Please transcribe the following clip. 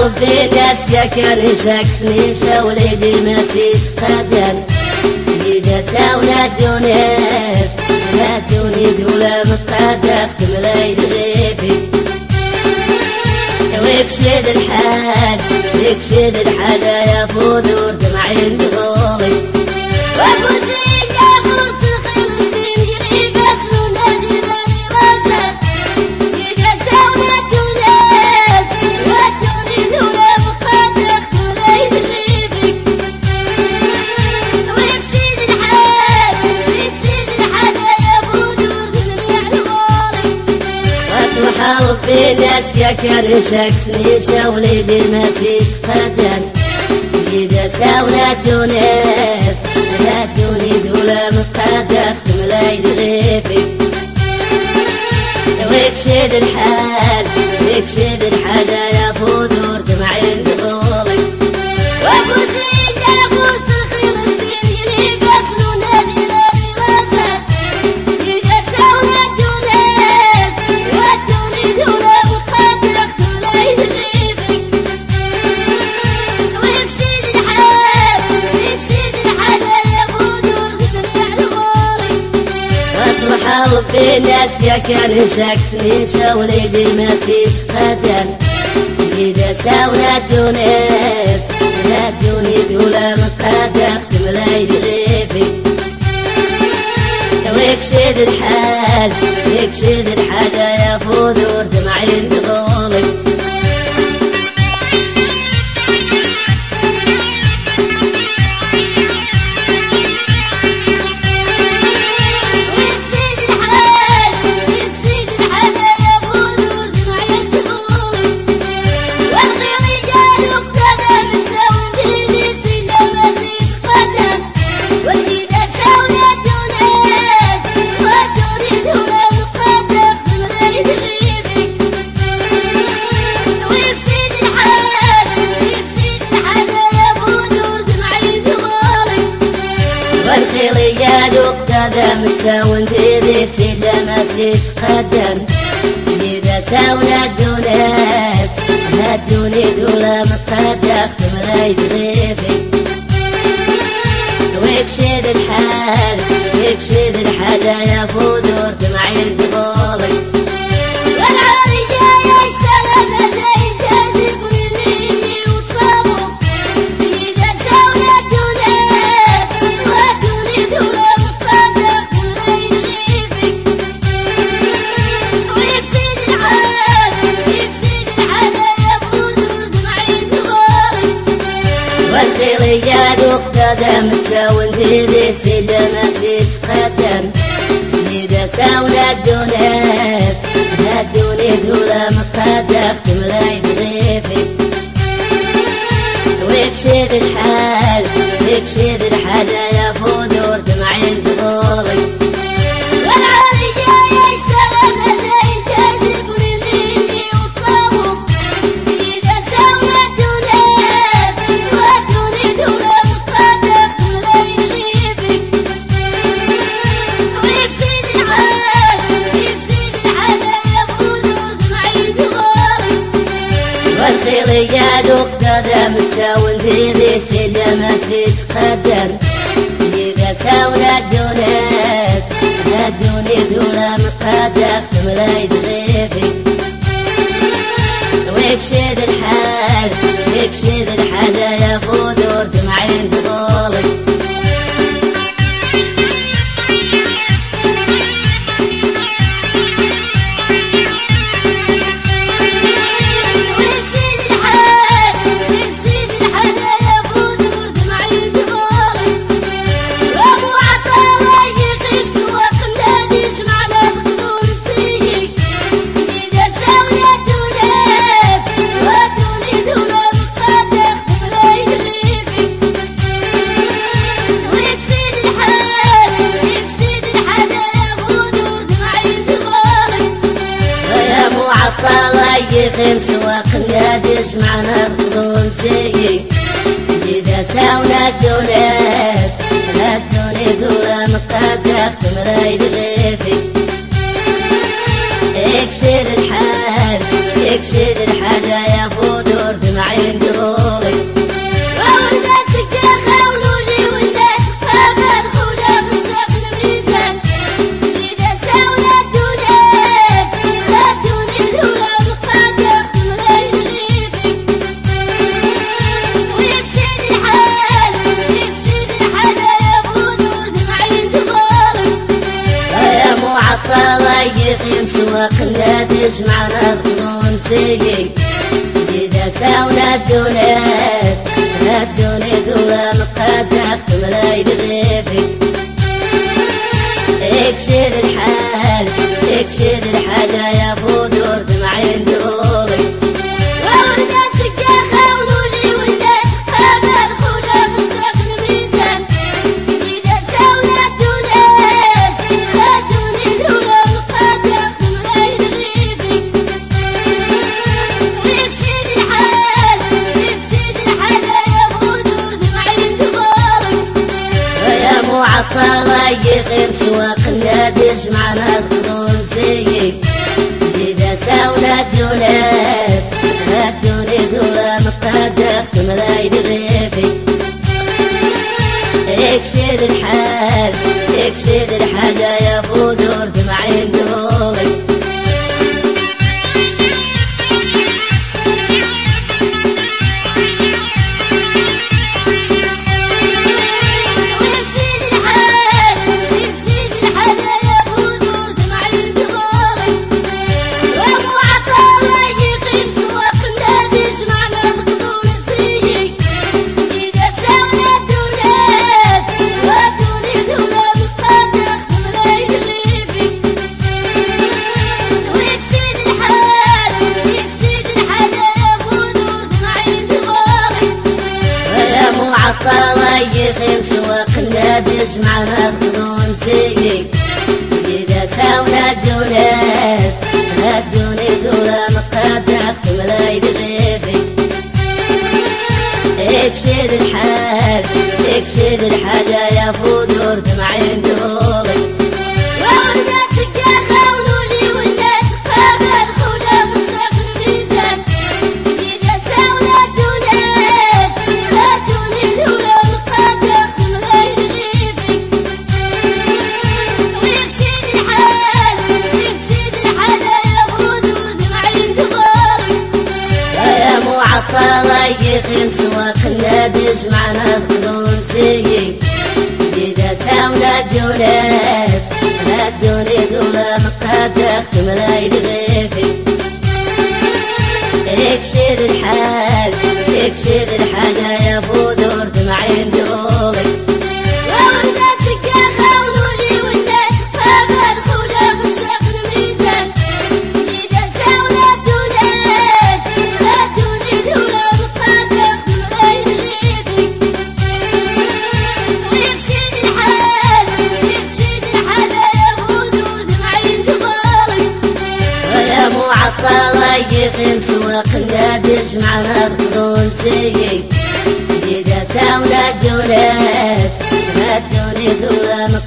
ربي ناس كان شاكسني شوليدي مسيس قدر إذا ساونا الدنيا لا دوني دولة مقادة تملاي غيبي ويكشد الحال يكشد الحال يا فودور دمعي الغولي وابو شيء يا غرس الخيل السنجري بس نادي ماني راشد إذا ساونا الدنيا ودوني دولة مقادة تملاي غيبي ويكشد الحال يا فودور دمعي الغولي واصبح ربي ناس يا كان شاكسني شوليدي مسيس قدر إذا ساونا الدنيا لا دوني دولة مقادة تملاي غيبي ويكشد الحال يا فودور دمعي الغولي وابو شيء يا غرس الخيل السنجري بس نادي ماني راشد إذا ساونا الدنيا ودوني دولة مقادة تملاي غيبي ويكشد الحال يا فودور دمعي الغولي واصبح ربي ناس يا كان شاكسني شوليدي مسيس قدر إذا ساونا الدنيا لا دوني دولة مقادة تملاي غيبي ويكشد الحال يا فودور دمعي الغولي يا دقدة متساون ديري سيدة مسيس قدر إذا ساونا الدنيا لا دوني دولة مقادة تملاي غيبي ويكشد الحال يا فودور دمعي الغولي والعاري جاي السلامة زي جازف ويميني وتصابه إذا ساونا الدنيا ودوني دولة مقادة تملاي غيبي ويكشد الحال يا فودور دمعي الغولي والخيل يا دقدة متساون ديري سيدة مسيس قدر إذا ساونا الدنيا لا دوني دولة مقادة تملاي غيبي ويكشد الحال يا فودور دمعي الغولي والعاري جاي السلامة زي جازف ويميني وتصابه إذا ساونا الدنيا ودوني دولة مقادة تملاي غيبي ويكشد الحال يا فودور دمعي الغولي والخيل يا دقدة متساون ديري سيدة مسيس قدر إذا ساونا الدنيا لا دوني دولة مقادة تملاي غيبي ويكشد الحال يا فودور دمعي الغولي خمس وقنا ديش معنا بطول زيك إذا ساونا الدنيا لا الدنيا دولة مقادة تمراي بغيفي يكشد الحال يا فودور دمعي يقيم سواق النادج معنا القانون سيء إذا ساونا الدونات الدوني دولا مقادات ملاي بغيفي اكشر الحال اكشر الحاجة يا فودور دمعين دولي ووردات سقاخة ونولي والناس قابل خودا غشاق الميزان إذا ساونا الدونات الدوني دولا مقادات ملاي بغيفي اكشر الحال اكشر الحاجة يا فودور دمعين دولي ويا معطلة يقيم سواق النادج معنا القانون سيء إذا ساونا الدونات الدوني دولا مقادات ملاي بغيفي اكشر الحال اكشر الحاجة يا فودور دمعين دولي يقيم سواق النادج معنا القانون سيء إذا ساونا الدونات الدوني دولا مقادات ملاي بغيفي اكشر الحال اكشر الحاجة يا فودور دمعين دولي ووردات سقاخة ونولي والناس قابل خودا غشاق الميزان إذا ساونا الدونات الدوني دولا يقيم سواق النادج معنا القانون سيء إذا ساونا الدونات الدوني دولا مقادات ملاي بغيفي اكشر الحال اكشر الحاجة يا فودور دمعين دولي ووردات سقاخة ونولي والناس قابل خودا غشاق الميزان إذا ساونا الدونات الدوني دولا يقيم سواق النادج معنا القانون سيء إذا ساونا الدونات الدوني دولا